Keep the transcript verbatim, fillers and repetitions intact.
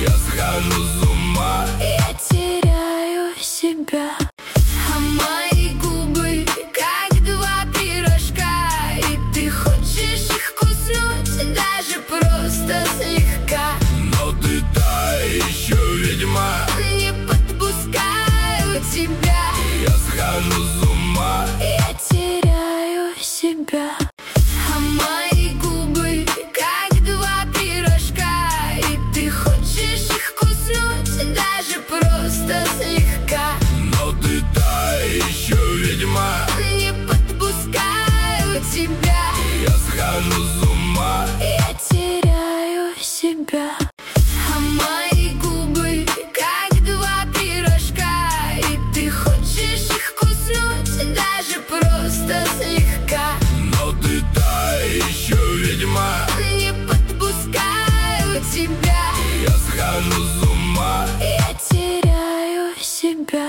Я схожу с ума, я теряю себя. А мои губы как два пирожка, и ты хочешь их куснуть, даже просто слегка. но ты та еще ведьма. Не подпускаю тебя, Я схожу с ума, я теряю себя. А мои губы как два пирожка, и ты хочешь их куснуть, даже просто слегка. но ты та еще ведьма. Не подпускаю тебя, Я схожу с ума, я теряю себя. А мои губы как два пирожка, и ты хочешь их куснуть, даже просто слегка. но ты та еще ведьма. Не подпускаю тебя, Я схожу с ума, я теряю себя.